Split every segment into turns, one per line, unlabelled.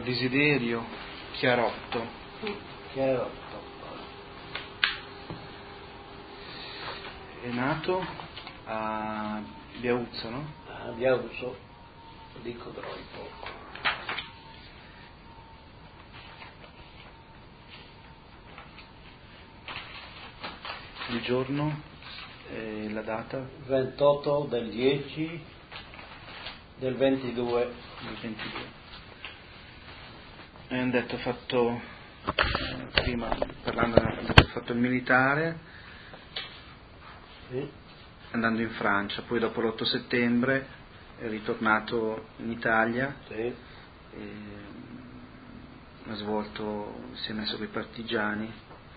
Desiderio Chiarotto.
Chiarotto.
È nato a Biauzzo, no?
A Biauzzo, dico però un poco.
Il giorno e la data?
28 del 10 del 22.
Del 22. E hanno detto fatto, prima parlando, hanno detto fatto il militare,
Sì.
andando in Francia, poi dopo l'8 settembre è ritornato in Italia,
Sì.
e ha svolto, si è messo con i partigiani,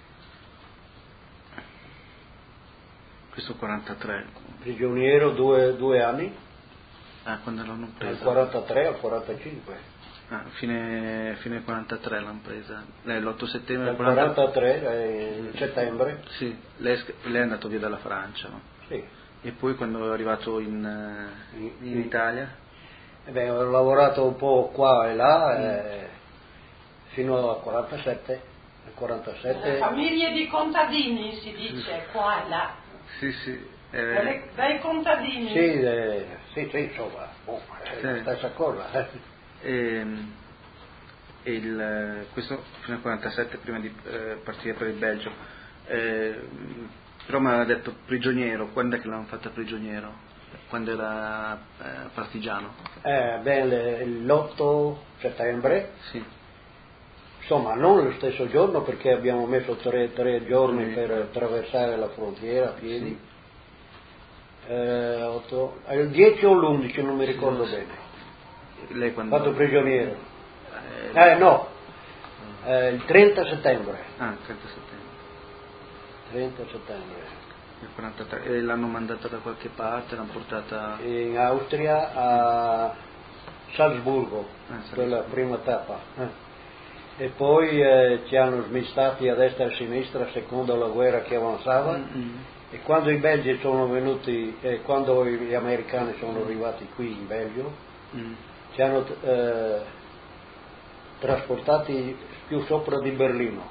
questo 43.
Prigioniero 2 anni,
Quando l'hanno
dal
presa?
43 al 45.
Fine 43 l'hanno presa, l'8 settembre
Dal
del 43.
43 settembre.
Sì, lei è andato via dalla Francia, no?
Sì.
E poi quando è arrivato in Italia?
Ho lavorato un po' qua e là fino al 47. Al 47.
Famiglie di contadini si dice qua e là.
Sì.
Dai contadini.
Sì, insomma, è
Sì.
la stessa cosa.
Questo fino al 47 prima di partire per il Belgio. Però mi aveva detto prigioniero, quando è che l'hanno fatta prigioniero? Quando era partigiano?
L'8 settembre,
Sì.
insomma non lo stesso giorno perché abbiamo messo tre giorni per attraversare la frontiera a piedi.
Sì.
Il 10 o l'11 non mi ricordo bene.
Lei quando?
Fatto prigioniero. No, il 30 settembre.
30 settembre.
30 settembre.
Il 43. E l'hanno mandata da qualche parte, l'hanno portata
In Austria a Salzburgo, quella prima tappa. E poi ci hanno smistati a destra e a sinistra secondo la guerra che avanzava. E quando i belgi sono venuti, quando gli americani sono arrivati qui in Belgio, ci hanno trasportati più sopra di Berlino.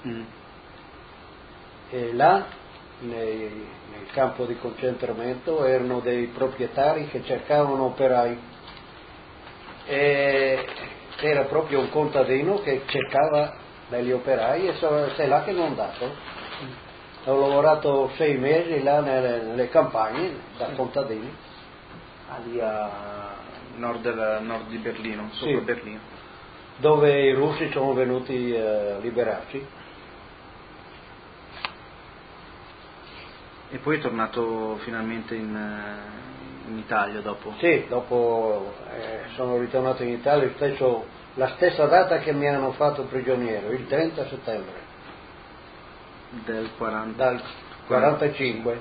E là, nel campo di concentramento, erano dei proprietari che cercavano operai. E era proprio un contadino che cercava degli operai e è là che non è andato. Ho lavorato 6 mesi là nelle campagne da contadini.
Lì a nord di Berlino, sopra
Sì.
Berlino.
Dove i russi sono venuti a liberarci.
E poi è tornato finalmente in Italia dopo?
Sì, dopo sono ritornato in Italia la stessa data che mi hanno fatto prigioniero, il 30 settembre.
Del 40.
Dal 45.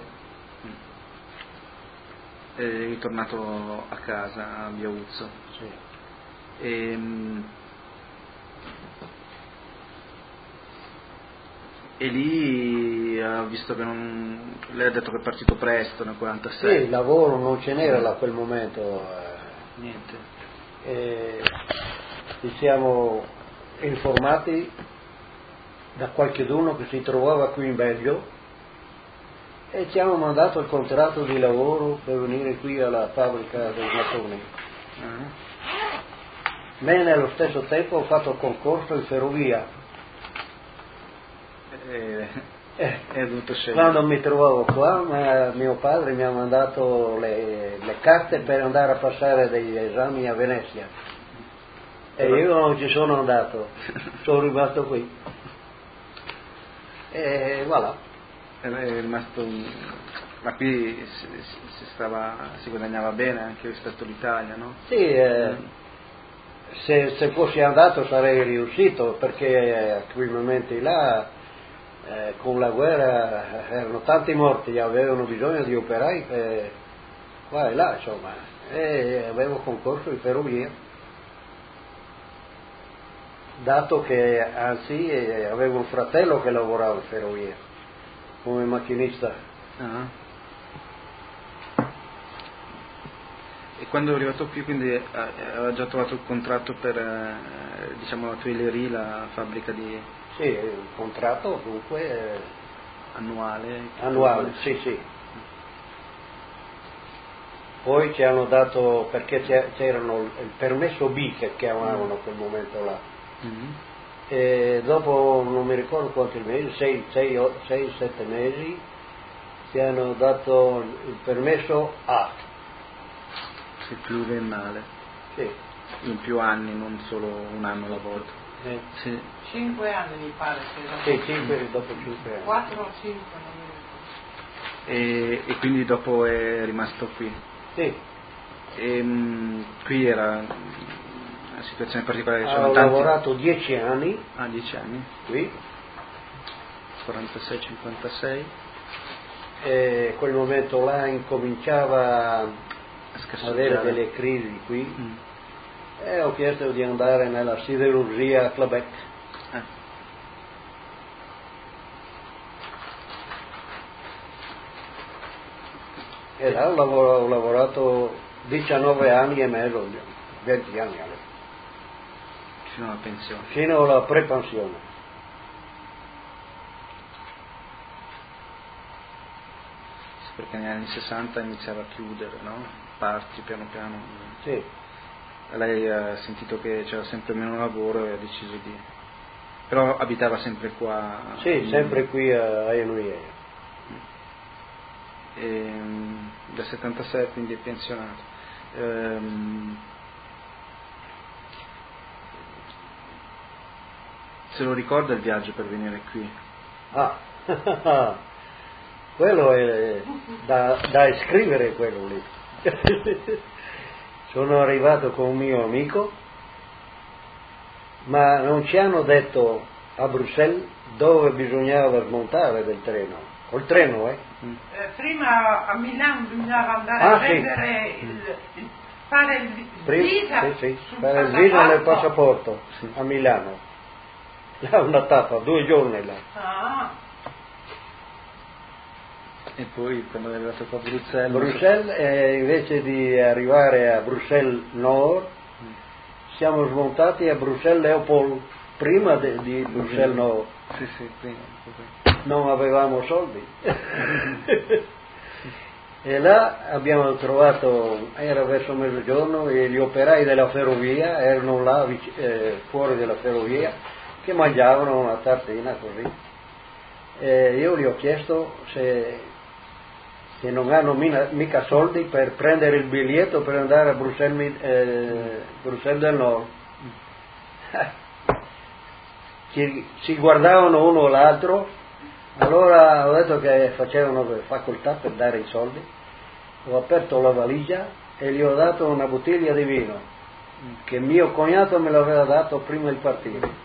È ritornato a casa a Biauzzo.
Sì.
E lì ha visto che non. Lei ha detto che è partito presto nel 46.
Sì, il lavoro non ce n'era da quel momento.
Niente.
Ci siamo informati da qualcheduno che si trovava qui in Belgio e ci hanno mandato il contratto di lavoro per venire qui alla fabbrica dei mattoni. Ma nello stesso tempo ho fatto concorso in ferrovia.
È dovuto scegliere.
Quando mi trovavo qua, mio padre mi ha mandato le carte per andare a passare degli esami a Venezia. E io non ci sono andato, sono rimasto qui. E voilà.
È rimasto ma qui si guadagnava bene anche rispetto all'Italia, no?
Sì, se fossi andato sarei riuscito perché a quei momenti là con la guerra erano tanti morti, avevano bisogno di operai qua e là, insomma, e avevo concorso in ferrovia, dato che anzi avevo un fratello che lavorava in ferrovia come macchinista.
E quando è arrivato qui quindi aveva già trovato il contratto per diciamo la Tuileries, la fabbrica di...
Sì, il contratto dunque
annuale,
sì. Poi ci hanno dato, perché c'erano il permesso B che chiamavano quel momento là, e dopo non mi ricordo quanti mesi, 6-7 mesi, ci hanno dato il permesso A.
Sì, pluriennale.
Sì.
In più anni, non solo un anno alla volta.
Sì. 5 anni mi pare
che sì, dopo 5 anni.
4 o 5, non mi ricordo.
E quindi dopo è rimasto qui.
Sì.
Qui era una situazione particolare.
Ho lavorato 10 anni.
10 anni.
Qui.
46-56.
E quel momento là incominciava a avere delle crisi qui. E ho chiesto di andare nella siderurgia a Quebec. E là ho lavorato 19 anni e mezzo, 20 anni.
Fino alla pensione.
Fino alla prepensione.
Perché negli anni 60 iniziava a chiudere, no? Parti piano piano.
Sì.
Lei ha sentito che c'era sempre meno lavoro e ha deciso di... Però abitava sempre qua?
Sì, sempre qui a Enouillet.
Da 76 quindi è pensionato. Se lo ricorda il viaggio per venire qui?
Quello è da scrivere, quello lì. Sono arrivato con un mio amico, ma non ci hanno detto a Bruxelles dove bisognava smontare del treno. Col treno,
Prima a Milano bisognava andare a prendere fare il visa.
Sì, fare il visa nel passaporto a Milano. Là una tappa, 2 giorni là.
E poi quando è arrivato qua a Bruxelles?
Bruxelles, invece di arrivare a Bruxelles Nord, siamo smontati a Bruxelles Léopold, prima di Bruxelles Nord.
Sì, prima.
Non avevamo soldi. E là abbiamo trovato, era verso mezzogiorno, e gli operai della ferrovia erano là fuori della ferrovia che mangiavano una tartina così. E io gli ho chiesto se non hanno mica soldi per prendere il biglietto per andare a Bruxelles del Nord. Si guardavano uno o l'altro, allora ho detto che facevano facoltà per dare i soldi. Ho aperto la valigia e gli ho dato una bottiglia di vino che mio cognato me l'aveva dato prima di partire.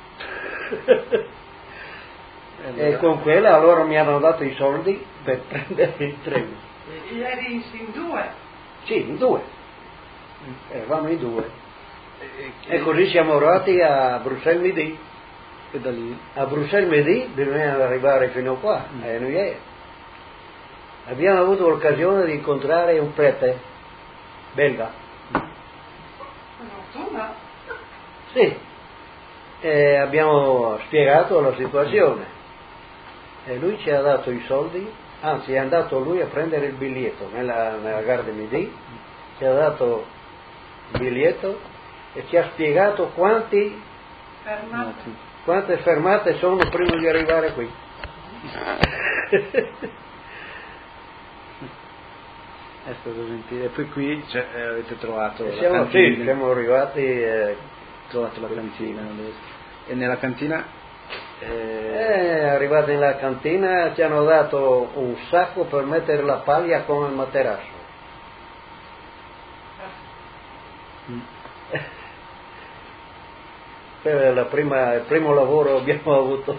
E con quella allora mi hanno dato i soldi per prendere il treno.
Eri in 2?
Sì, in 2. Eravamo in 2. E così siamo arrivati a Bruxelles Midi.
E da lì?
A Bruxelles Midi bisogna arrivare fino qua, a Enouillet. Abbiamo avuto l'occasione di incontrare un prete belga.
Fortuna?
Sì. E abbiamo spiegato la situazione. E lui ci ha dato i soldi, anzi è andato lui a prendere il biglietto nella Gare de Midi, ci ha dato il biglietto e ci ha spiegato quante fermate sono prima di arrivare qui.
È stato gentile. E poi qui avete trovato la
cantina? Sì, siamo arrivati,
trovato la cantina. E nella cantina?
Arrivati nella cantina ci hanno dato un sacco per mettere la paglia come materasso. Il primo lavoro abbiamo avuto.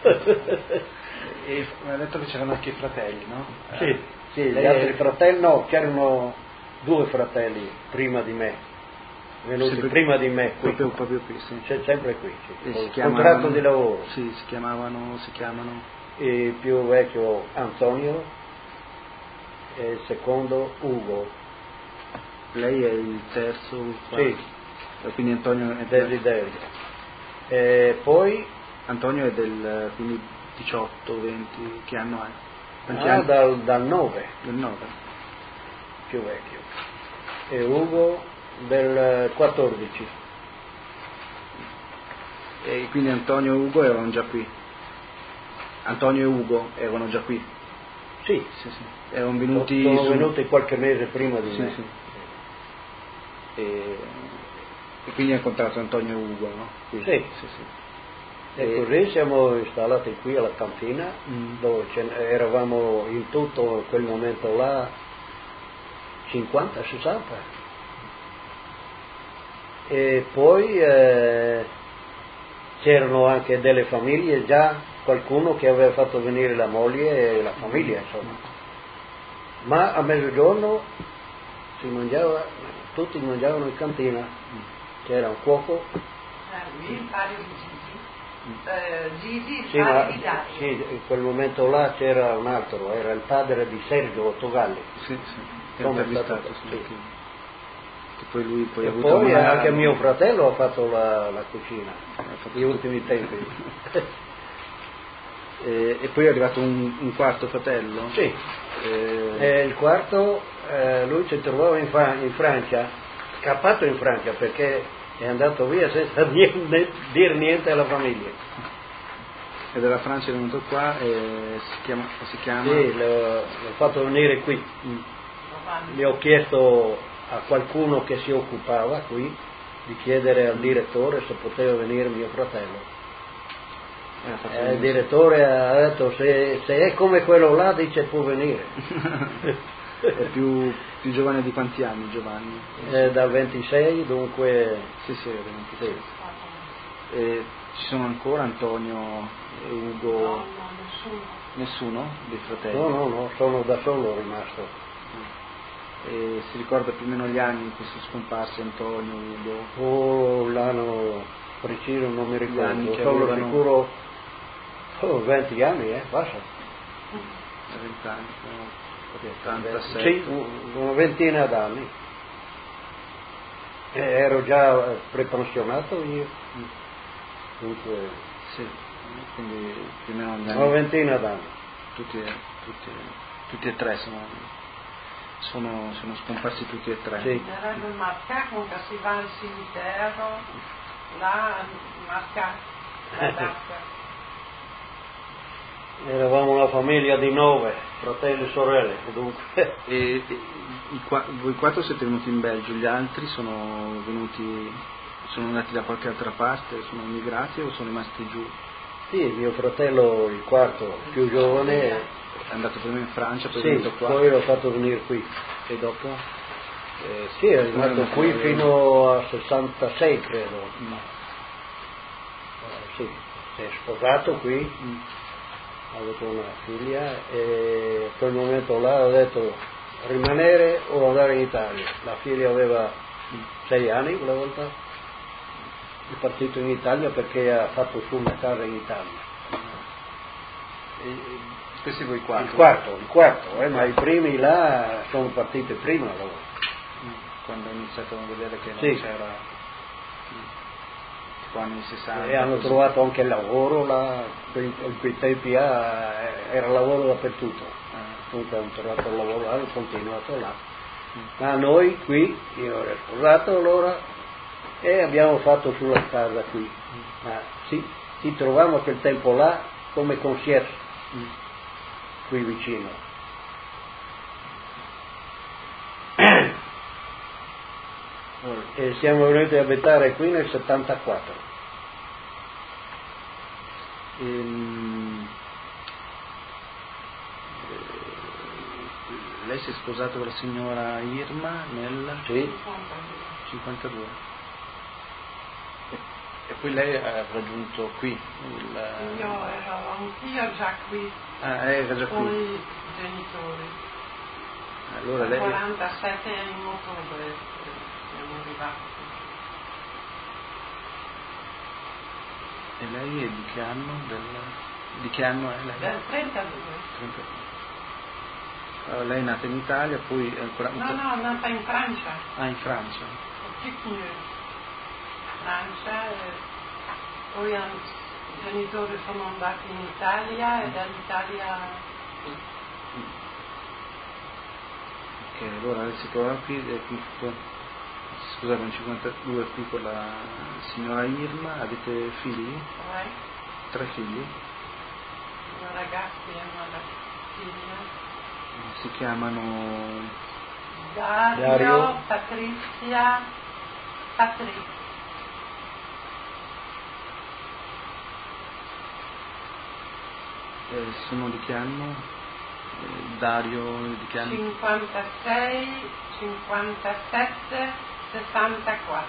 E mi ha detto che c'erano anche i fratelli, no?
Sì, gli altri fratelli, no, c'erano 2 fratelli prima di me, venuti sempre prima di me qui.
Proprio qui, sì.
C'è sempre qui, sì.
E
Contratto di lavoro.
Sì, si chiamano?
Il più vecchio Antonio e il secondo Ugo.
Lei è il terzo?
Sì.
Quindi Antonio è
Desiderio. E poi
Antonio è del quindi 18, 20, che anno è?
Dal 9.
Del 9.
Più vecchio. E Ugo del 14.
E quindi Antonio e Ugo erano già qui. Antonio e Ugo erano già qui.
Sì.
Erano venuti.
Sono venuti qualche mese prima di me.
Sì. E quindi hai incontrato Antonio e Ugo, no?
Sì.
E
così siamo installati qui alla cantina, dove eravamo in tutto in quel momento là 50, 60. E poi c'erano anche delle famiglie, già qualcuno che aveva fatto venire la moglie e la famiglia, insomma. Ma a mezzogiorno si mangiava, tutti mangiavano in cantina, c'era un cuoco.
Il padre di Gigi,
Sì, in quel momento là c'era un altro, era il padre di Sergio Ottogalli.
Sì, come è stato, che poi lui poi ha avuto
poi anche mio fratello ha fatto la cucina negli ultimi tempi.
E poi è arrivato un quarto fratello?
Sì, il quarto lui si trovava in Francia, scappato in Francia perché è andato via senza dire niente alla famiglia.
E dalla Francia è venuto qua e si chiama?
Sì, l'ho fatto venire qui. Gli ho chiesto a qualcuno che si occupava qui di chiedere al direttore se poteva venire mio fratello. Il direttore ha detto se è come quello là, dice, può venire.
È più giovane di quanti anni Giovanni?
Da 26, dunque.
Sì, da 26. E ci sono ancora Antonio e Ugo?
No,
Nessuno dei fratelli?
No, sono da solo rimasto.
E si ricorda più o meno gli anni in cui sono scomparsi Antonio, Ugo?
L'anno preciso non mi ricordo,
sono
sicuro 20 anni, basta.
20 anni, 86.
Sì, una ventina d'anni. Ero già prepensionato io. Dunque.
Sì, quindi più o meno
una ventina d'anni.
Tutti e tre sono scomparsi tutti e tre.
Sì.
Era il marcato che si va al cimitero, là marcato la data.
Eravamo una famiglia di 9 fratelli e sorelle, dunque.
E voi 4 siete venuti in Belgio, gli altri sono andati da qualche altra parte, sono emigrati o sono rimasti giù?
Sì, mio fratello, il quarto, più giovane,
è andato prima in Francia, poi è
sì,
venuto qua.
Poi l'ho fatto venire qui.
E dopo?
Sì, è rimasto qui fino a 66, credo. Sì, si è sposato qui, ha avuto una figlia e a quel momento là ha detto rimanere o andare in Italia. La figlia aveva 6 anni quella volta, è partito in Italia perché ha fatto su una casa in Italia.
Questi voi 4?
Il quarto, ma i primi là sono partiti prima loro.
Quando hanno iniziato a vedere che non c'era, tipo anni 60.
E hanno trovato anche lavoro là, in quei tempi era lavoro dappertutto. Dunque hanno trovato il lavoro là, hanno continuato là. Ma noi qui, io ero sposato allora e abbiamo fatto sulla casa qui. Ma ci trovavamo quel tempo là come concierge qui vicino. E siamo venuti a abitare qui nel 74.
Lei si è sposato con la signora Irma nel 52. E poi lei ha raggiunto qui
Io ero anch'io già qui.
Era già
con
qui.
i genitori.
Allora lei
47 in ottobre siamo arrivati.
E lei è di che anno? Di che anno è lei?
Del 32.
Allora, lei è nata in Italia, poi ancora.
No, nata in Francia.
In Francia.
Francia, e poi i genitori sono andati in Italia e dall'Italia qui.
Ok, allora si trova qui, scusate, un 52 qui con la signora Irma. Avete figli? 3 figli?
2 ragazzi e una figlia.
Si chiamano
Dario, Patrizia, Patrick.
Sono di che anno? Dario di che anno?
56, 57, 64.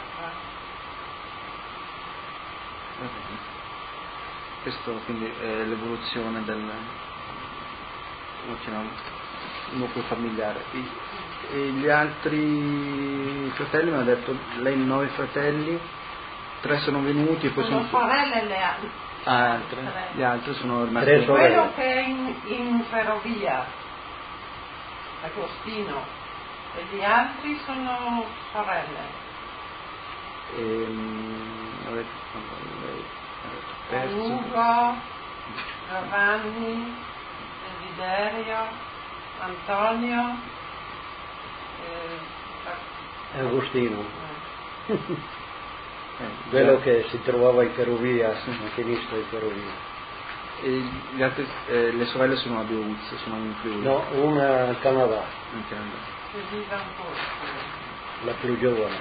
Questo quindi è l'evoluzione del nucleo familiare. E gli altri fratelli mi hanno detto, lei 9 fratelli, 3 sono venuti e poi sono
sorelle le altre.
Gli altri sono rimasti.
Quello che è in ferrovia, Agostino, e gli altri sono sorelle. Ugo, Giovanni, Desiderio, Antonio,
Agostino, quello che si trovava in ferrovia, macchinista di ferrovia.
E gli altri, le sorelle sono a Beutz, sono in Friuli?
No, una al Canada.
In Canada.
Che vive ancora.
La più giovane.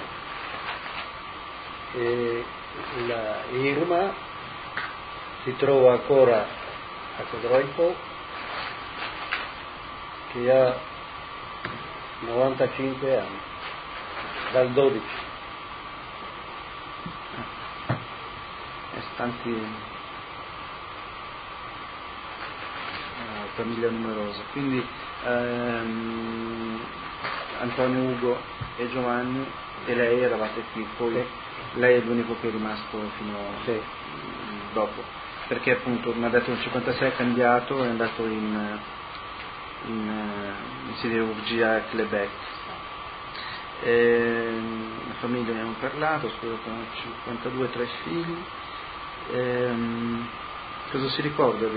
E la Irma si trova ancora a Codroipo, che ha 95 anni, dal 12.
Tanti famiglia numerosa, quindi Antonio, Ugo e Giovanni e lei eravate qui, poi sì. Lei è l'unico che è rimasto fino
sì.
Dopo, perché appunto mi ha detto nel 56 è cambiato, è andato in siderurgia a Quebec. La famiglia ne abbiamo parlato, scusate, 52, 3 figli. Cosa si ricorda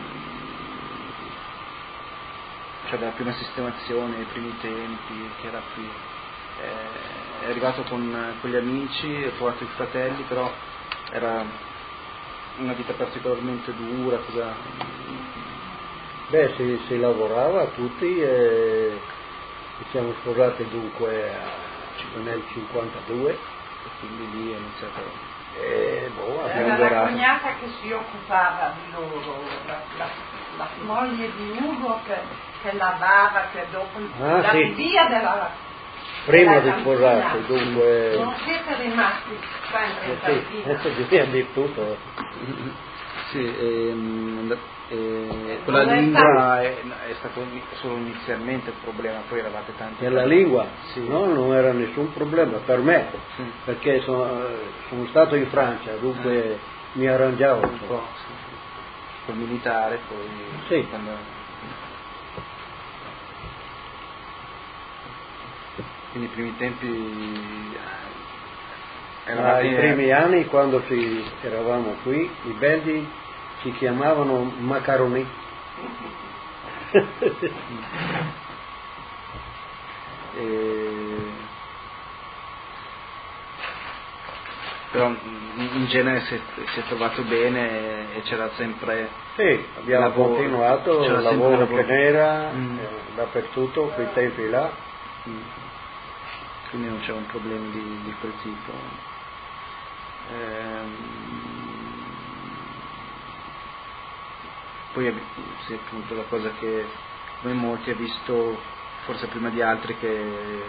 della prima sistemazione, dei primi tempi che era qui? È arrivato con gli amici, ha trovato i fratelli, però era una vita particolarmente dura.
Beh, si lavorava tutti e ci siamo sposati dunque nel 52
e quindi lì è iniziato.
Era la cognata che si occupava di loro, la moglie di Ugo che lavava, che dopo la
sì.
via della
prima di sposarsi, dunque
non siete rimasti sempre in cantina.
Adesso bisogna dire tutto.
Sì, con la lingua è stato solo inizialmente il problema, poi eravate tanti.
Per la lingua? Sì. No, non era nessun problema per me, sì. Perché sono stato in Francia, dunque mi arrangiavo un po'.
Sì. Col militare poi.
Sì.
Quindi i primi tempi
i primi anni quando eravamo qui, i belgi ci chiamavano macaroni.
Però in genere si è trovato bene e c'era sempre.
Sì, abbiamo continuato, il lavoro che n'era dappertutto, quei tempi là.
Quindi non c'era un problema di quel tipo. Poi sì, appunto la cosa che come molti ha visto forse prima di altri che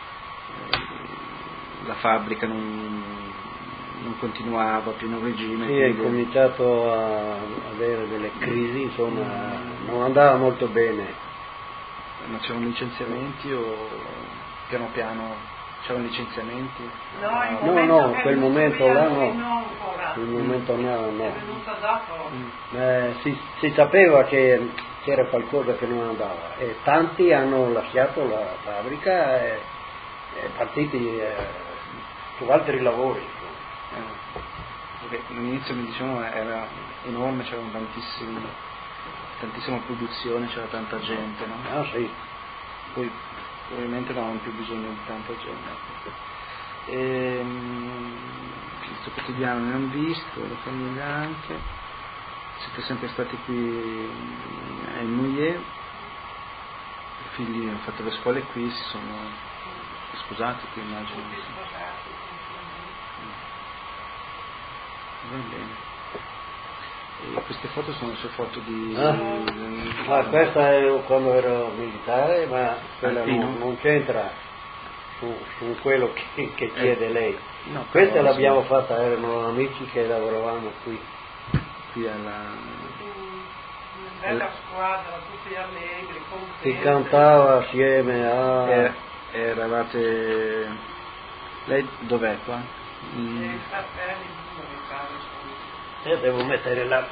la fabbrica non continuava a pieno regime.
Sì, è cominciato a avere delle crisi, insomma, non andava molto bene.
Ma c'erano licenziamenti o piano piano c'erano licenziamenti?
No, quel momento là no. Quel momento no.
È venuto dopo.
Si sapeva che c'era qualcosa che non andava e tanti hanno lasciato la fabbrica e partiti su altri lavori.
Perché all'inizio mi dicevano era enorme, c'erano tantissima produzione, c'era tanta gente, no?
Ah sì.
Poi probabilmente non avevano più bisogno di tanta gente. Questo quotidiano ne hanno visto, la famiglia anche, siete sempre stati qui in Mouillet, i figli hanno fatto le scuole qui, si sono sposati qui, immagino. Va bene. E queste foto sono le sue foto di...
Ma questa è quando ero militare, ma quella non c'entra su quello che chiede lei.
No,
questa l'abbiamo fatta, erano amici che lavoravamo qui
una bella squadra, tutti allegri, contenti.
Si cantava assieme a...
Eravate... Lei dov'è qua?
I fratelli
devo mettere la...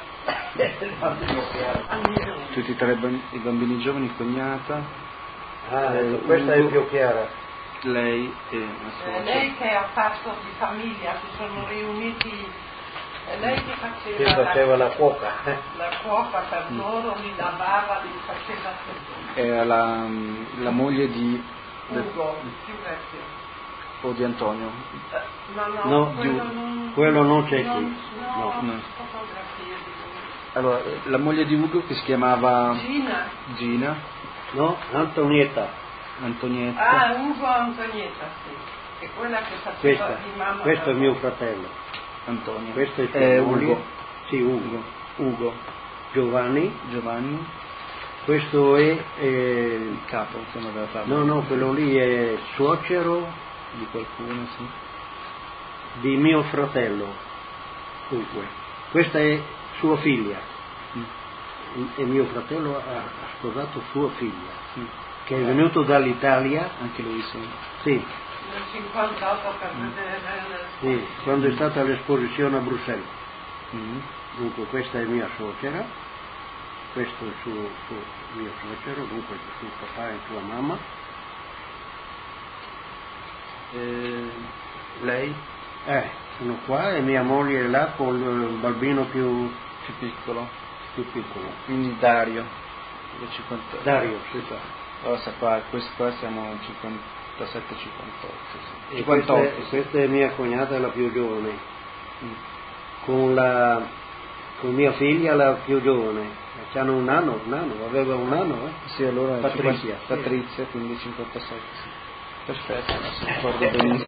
Tutti e tre i bambini giovani, cognata.
Questa è più chiara.
Lei e la suocera.
Lei che ha fatto di famiglia, si sono riuniti, lei che faceva
la cuoca.
La cuoca per loro, li lavava, li faceva tutto.
Era la moglie di
Ugo, più vecchio.
O di Antonio?
No, quello non c'è qui.
No. Allora, la moglie di Ugo che si chiamava Gina.
No, Antonietta.
Ugo Antonietta, sì. È quella che faceva di mamma.
Questo è mio fratello.
Antonio.
Questo è
Ugo.
Sì, Ugo. Giovanni. Questo è
il capo che non aveva fatto.
No, quello lì è suocero
di qualcuno, sì.
Di mio fratello. Dunque, questa è sua figlia. E mio fratello ha sposato sua figlia. Che è venuto dall'Italia.
Anche lui, sì.
Sì.
Nel 58 per vedere.
Sì, quando è stata l'esposizione a Bruxelles. Dunque questa è mia suocera, questo è il suo mio suocero, dunque il suo papà e sua mamma.
Lei?
Sono qua e mia moglie è là con il bambino più
piccolo.
Quindi
Dario.
Dario, sì qua.
Allora qua siamo 57-58. Sì.
58. Questa è mia cognata, la più giovane. Con mia figlia la più giovane. C'hanno un anno, aveva un anno,
Sì, allora
Patrizia.
Patrizia, quindi 57, sì. Perfetto, si ricorda benissimo.